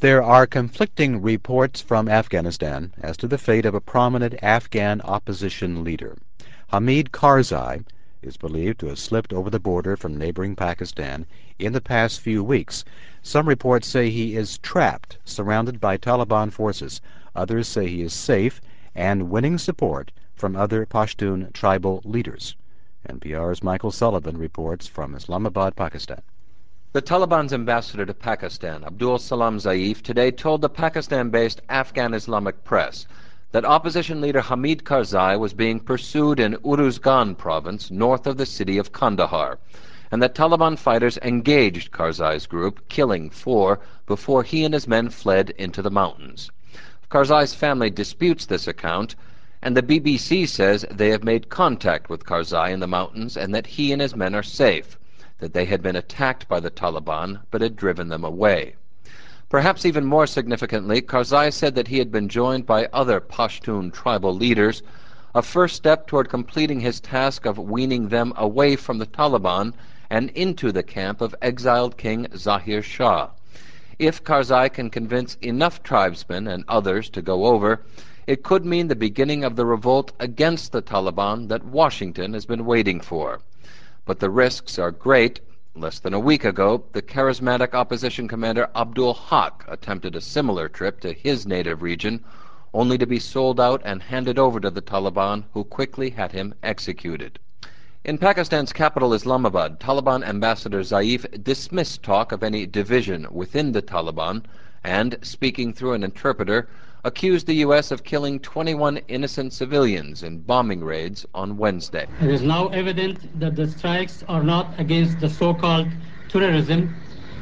There are conflicting reports from Afghanistan as to the fate of a prominent Afghan opposition leader. Hamid Karzai is believed to have slipped over the border from neighboring Pakistan in the past few weeks. Some reports say he is trapped, surrounded by Taliban forces. Others say he is safe and winning support from other Pashtun tribal leaders. NPR's Michael Sullivan reports from Islamabad, Pakistan. The Taliban's ambassador to Pakistan, Abdul Salam Zaif, today told the Pakistan-based Afghan Islamic press that opposition leader Hamid Karzai was being pursued in Uruzgan province north of the city of Kandahar, and that Taliban fighters engaged Karzai's group, killing 4 before he and his men fled into the mountains. Karzai's family disputes this account, and the BBC says they have made contact with Karzai in the mountains and that he and his men are safe, that they had been attacked by the Taliban but had driven them away. Perhaps even more significantly, Karzai said that he had been joined by other Pashtun tribal leaders, a first step toward completing his task of weaning them away from the Taliban and into the camp of exiled King Zahir Shah. If Karzai can convince enough tribesmen and others to go over, it could mean the beginning of the revolt against the Taliban that Washington has been waiting for. But the risks are great. Less than a week ago, the charismatic opposition commander Abdul Haq attempted a similar trip to his native region, only to be sold out and handed over to the Taliban, who quickly had him executed. In Pakistan's capital Islamabad, Taliban ambassador Zaif dismissed talk of any division within the Taliban and, speaking through an interpreter, accused the U.S. of killing 21 innocent civilians in bombing raids on Wednesday. It is now evident that the strikes are not against the so-called terrorism,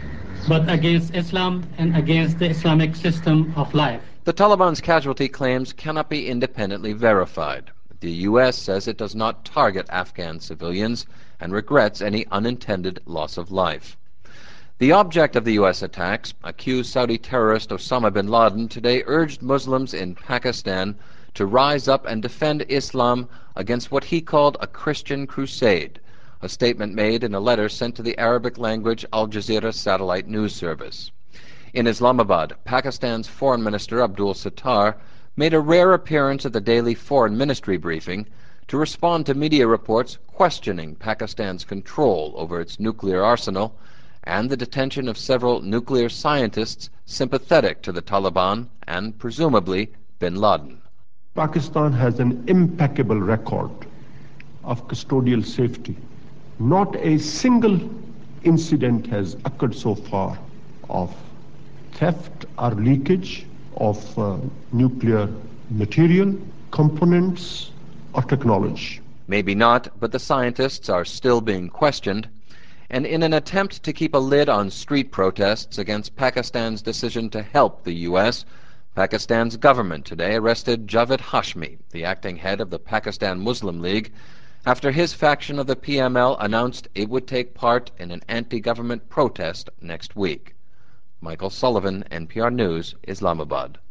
but against Islam and against the Islamic system of life. The Taliban's casualty claims cannot be independently verified. The U.S. says it does not target Afghan civilians and regrets any unintended loss of life. The object of the U.S. attacks, accused Saudi terrorist Osama bin Laden, today urged Muslims in Pakistan to rise up and defend Islam against what he called a Christian crusade, a statement made in a letter sent to the Arabic-language Al Jazeera satellite news service. In Islamabad, Pakistan's Foreign Minister Abdul Sattar made a rare appearance at the daily Foreign Ministry briefing to respond to media reports questioning Pakistan's control over its nuclear arsenal and the detention of several nuclear scientists sympathetic to the Taliban and, presumably, bin Laden. Pakistan has an impeccable record of custodial safety. Not a single incident has occurred so far of theft or leakage of nuclear material, components, or technology. Maybe not, but the scientists are still being questioned. And in an attempt to keep a lid on street protests against Pakistan's decision to help the U.S., Pakistan's government today arrested Javed Hashmi, the acting head of the Pakistan Muslim League, after his faction of the PML announced it would take part in an anti-government protest next week. Michael Sullivan, NPR News, Islamabad.